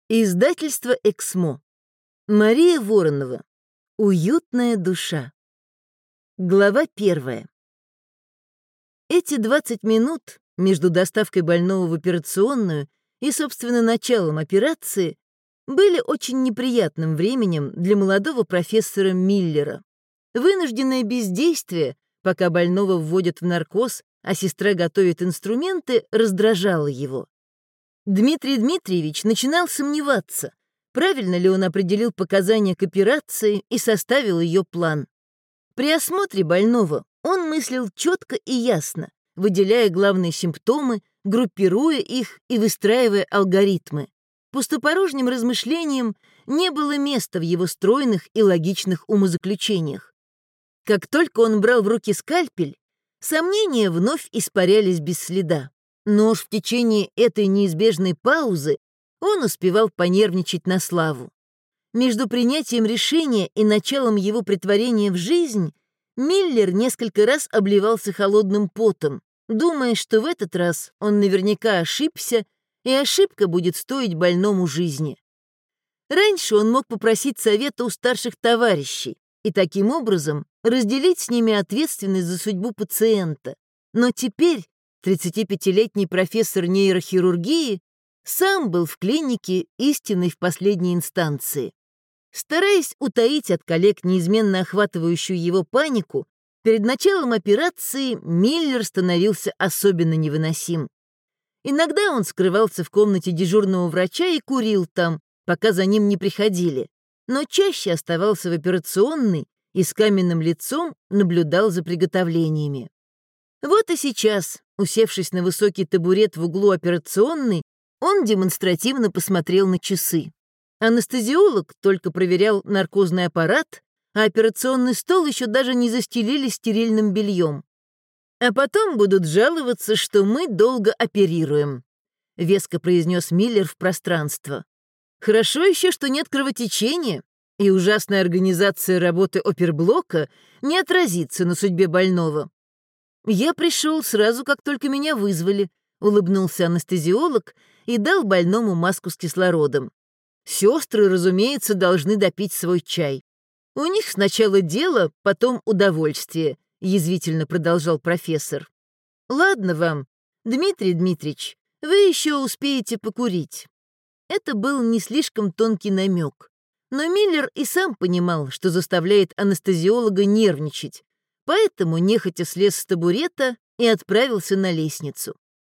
Издательство «Эксмо». Мария Воронова. Уютная душа. Глава 1. Эти 20 минут между доставкой больного в операционную и, собственно, началом операции были очень неприятным временем для молодого профессора Миллера. Вынужденное бездействие, пока больного вводят в наркоз, а сестра готовит инструменты, раздражало его. Дмитрий Дмитриевич начинал сомневаться, правильно ли он определил показания к операции и составил ее план. При осмотре больного он мыслил четко и ясно, выделяя главные симптомы, группируя их и выстраивая алгоритмы. Пустопорожним размышлениям не было места в его стройных и логичных умозаключениях. Как только он брал в руки скальпель, сомнения вновь испарялись без следа. Но уж в течение этой неизбежной паузы он успевал понервничать на славу. Между принятием решения и началом его претворения в жизнь Миллер несколько раз обливался холодным потом, думая, что в этот раз он наверняка ошибся, и ошибка будет стоить больному жизни. Раньше он мог попросить совета у старших товарищей и таким образом разделить с ними ответственность за судьбу пациента. Но теперь 35-летний профессор нейрохирургии сам был в клинике истинной в последней инстанции. Стараясь утаить от коллег неизменно охватывающую его панику, перед началом операции Миллер становился особенно невыносим. Иногда он скрывался в комнате дежурного врача и курил там, пока за ним не приходили, но чаще оставался в операционной и с каменным лицом наблюдал за приготовлениями. Вот и сейчас, усевшись на высокий табурет в углу операционной, он демонстративно посмотрел на часы. Анестезиолог только проверял наркозный аппарат, а операционный стол еще даже не застелили стерильным бельем. «А потом будут жаловаться, что мы долго оперируем», — веско произнес Миллер в пространство. «Хорошо еще, что нет кровотечения, и ужасная организация работы оперблока не отразится на судьбе больного». «Я пришел сразу, как только меня вызвали», — улыбнулся анестезиолог и дал больному маску с кислородом. «Сестры, разумеется, должны допить свой чай. У них сначала дело, потом удовольствие», — язвительно продолжал профессор. «Ладно вам, Дмитрий Дмитриевич, вы еще успеете покурить». Это был не слишком тонкий намек, но Миллер и сам понимал, что заставляет анестезиолога нервничать, поэтому нехотя слез с табурета и отправился на лестницу.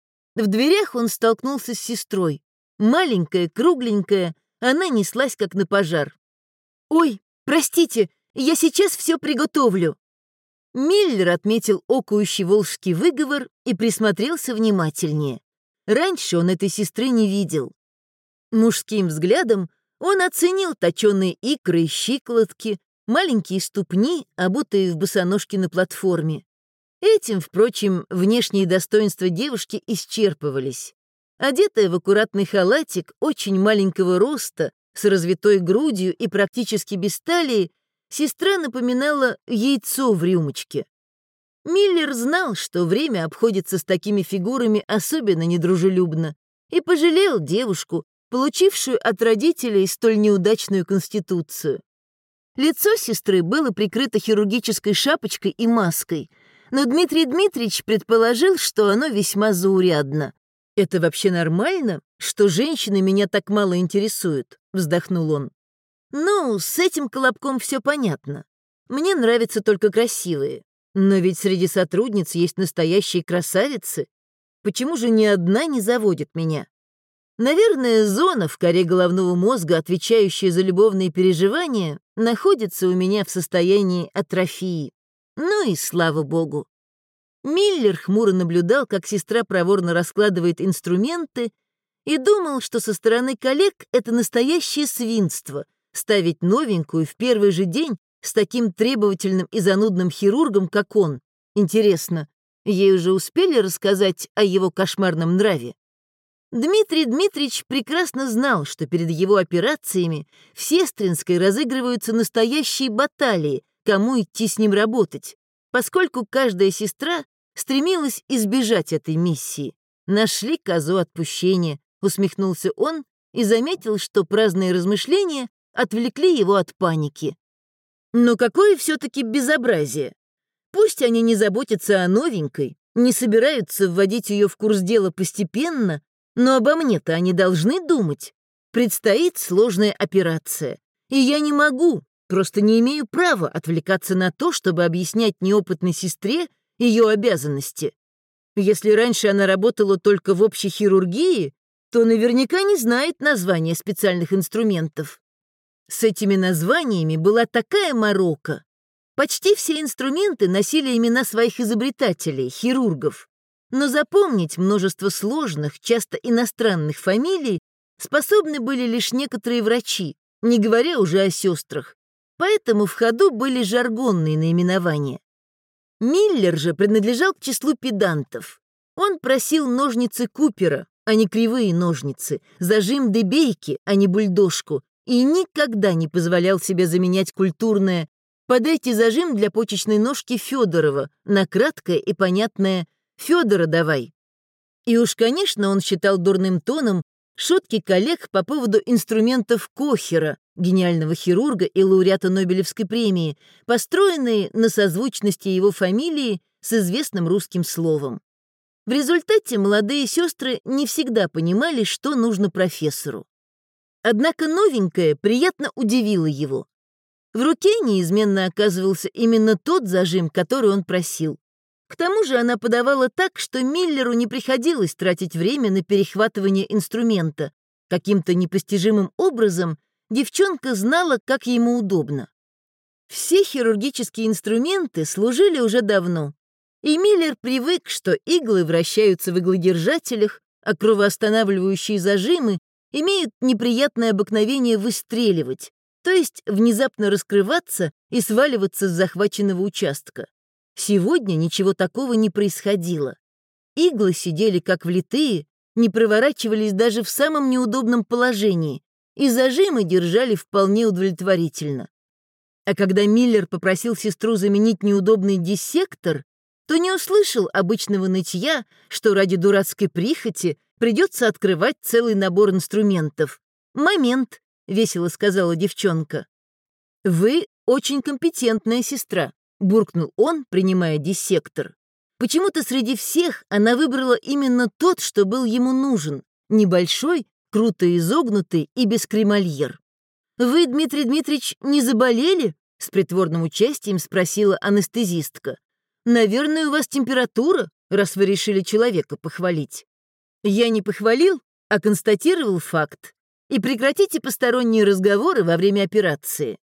В дверях он столкнулся с сестрой. Маленькая, кругленькая, она неслась как на пожар. «Ой, простите, я сейчас все приготовлю». Миллер отметил окающий волжский выговор и присмотрелся внимательнее. Раньше он этой сестры не видел. Мужским взглядом он оценил точеные икры и щиколотки, маленькие ступни, обутые в босоножки на платформе. Этим, впрочем, внешние достоинства девушки исчерпывались. Одетая в аккуратный халатик очень маленького роста, с развитой грудью и практически без талии, сестра напоминала яйцо в рюмочке. Миллер знал, что время обходится с такими фигурами особенно недружелюбно, и пожалел девушку, получившую от родителей столь неудачную конституцию. Лицо сестры было прикрыто хирургической шапочкой и маской, но Дмитрий Дмитриевич предположил, что оно весьма заурядно. «Это вообще нормально, что женщины меня так мало интересуют?» — вздохнул он. «Ну, с этим колобком все понятно. Мне нравятся только красивые. Но ведь среди сотрудниц есть настоящие красавицы. Почему же ни одна не заводит меня? Наверное, зона в коре головного мозга, отвечающая за любовные переживания, находится у меня в состоянии атрофии. Ну и слава богу». Миллер хмуро наблюдал, как сестра проворно раскладывает инструменты, и думал, что со стороны коллег это настоящее свинство — ставить новенькую в первый же день с таким требовательным и занудным хирургом, как он. Интересно, ей уже успели рассказать о его кошмарном нраве? Дмитрий Дмитриевич прекрасно знал, что перед его операциями в Сестринской разыгрываются настоящие баталии, кому идти с ним работать, поскольку каждая сестра стремилась избежать этой миссии. «Нашли козу отпущения», — усмехнулся он и заметил, что праздные размышления отвлекли его от паники. Но какое все-таки безобразие! Пусть они не заботятся о новенькой, не собираются вводить ее в курс дела постепенно, но обо мне-то они должны думать. Предстоит сложная операция, и я не могу, просто не имею права отвлекаться на то, чтобы объяснять неопытной сестре ее обязанности. Если раньше она работала только в общей хирургии, то наверняка не знает названия специальных инструментов. С этими названиями была такая морока. Почти все инструменты носили имена своих изобретателей, хирургов. Но запомнить множество сложных, часто иностранных фамилий способны были лишь некоторые врачи, не говоря уже о сестрах. Поэтому в ходу были жаргонные наименования. Миллер же принадлежал к числу педантов. Он просил ножницы Купера, а не кривые ножницы, зажим Дебейки, а не бульдожку, и никогда не позволял себе заменять культурное «подайте зажим для почечной ножки Федорова» на краткое и понятное «Федора давай». И уж, конечно, он считал дурным тоном шутки коллег по поводу инструментов Кохера, гениального хирурга и лауреата Нобелевской премии, построенные на созвучности его фамилии с известным русским словом. В результате молодые сестры не всегда понимали, что нужно профессору. Однако новенькая приятно удивила его. В руке неизменно оказывался именно тот зажим, который он просил. К тому же она подавала так, что Миллеру не приходилось тратить время на перехватывание инструмента. Каким-то непостижимым образом девчонка знала, как ему удобно. Все хирургические инструменты служили уже давно, и Миллер привык, что иглы вращаются в иглодержателях, а кровоостанавливающие зажимы имеют неприятное обыкновение выстреливать, то есть внезапно раскрываться и сваливаться с захваченного участка. Сегодня ничего такого не происходило. Иглы сидели как влитые, не проворачивались даже в самом неудобном положении, и зажимы держали вполне удовлетворительно. А когда Миллер попросил сестру заменить неудобный диссектор, то не услышал обычного нытья, что ради дурацкой прихоти придется открывать целый набор инструментов. «Момент», — весело сказала девчонка. «Вы очень компетентная сестра», — буркнул он, принимая диссектор. Почему-то среди всех она выбрала именно тот, что был ему нужен, небольшой, круто изогнутый и без кремольер. «Вы, Дмитрий Дмитриевич, не заболели?» — с притворным участием спросила анестезистка. «Наверное, у вас температура, раз вы решили человека похвалить». «Я не похвалил, а констатировал факт. И прекратите посторонние разговоры во время операции».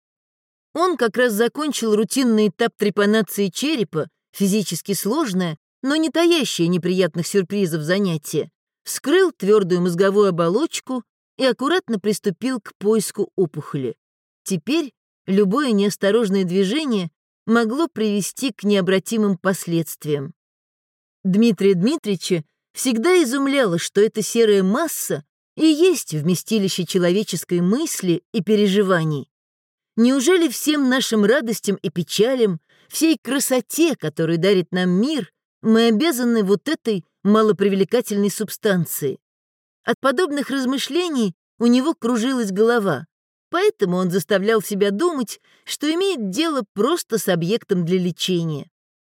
Он как раз закончил рутинный этап трепанации черепа, физически сложное, но не таящее неприятных сюрпризов занятие, вскрыл твердую мозговую оболочку и аккуратно приступил к поиску опухоли. Теперь любое неосторожное движение могло привести к необратимым последствиям. Дмитрия Дмитриевича всегда изумляло, что эта серая масса и есть вместилище человеческой мысли и переживаний. Неужели всем нашим радостям и печалям, всей красоте, которую дарит нам мир, мы обязаны вот этой малопривлекательной субстанции? От подобных размышлений у него кружилась голова, поэтому он заставлял себя думать, что имеет дело просто с объектом для лечения.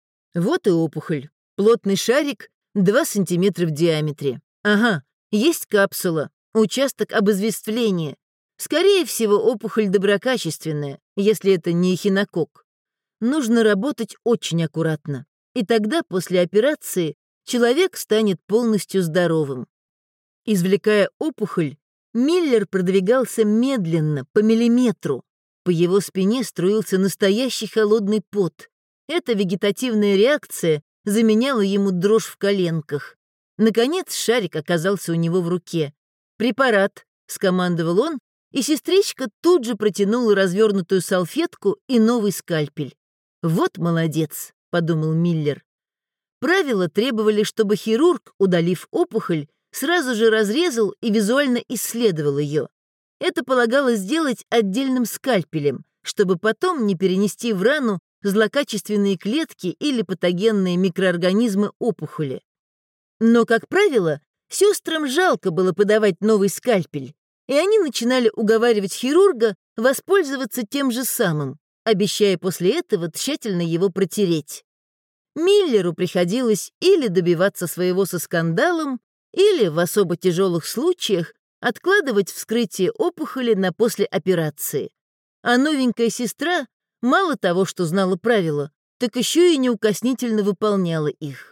Вот и опухоль. Плотный шарик 2 сантиметра в диаметре. Ага, есть капсула, участок обезвествления. Скорее всего, опухоль доброкачественная, если это не эхинококк. Нужно работать очень аккуратно, и тогда после операции человек станет полностью здоровым. Извлекая опухоль, Миллер продвигался медленно, по миллиметру. По его спине струился настоящий холодный пот. Эта вегетативная реакция заменяла ему дрожь в коленках. Наконец шарик оказался у него в руке. «Препарат», — скомандовал он, и сестричка тут же протянула развернутую салфетку и новый скальпель. «Вот молодец», — подумал Миллер. Правила требовали, чтобы хирург, удалив опухоль, сразу же разрезал и визуально исследовал ее. Это полагалось сделать отдельным скальпелем, чтобы потом не перенести в рану злокачественные клетки или патогенные микроорганизмы опухоли. Но, как правило, сестрам жалко было подавать новый скальпель, и они начинали уговаривать хирурга воспользоваться тем же самым, обещая после этого тщательно его протереть. Миллеру приходилось или добиваться своего со скандалом, или, в особо тяжелых случаях, откладывать вскрытие опухоли на после операции. А новенькая сестра мало того, что знала правила, так еще и неукоснительно выполняла их.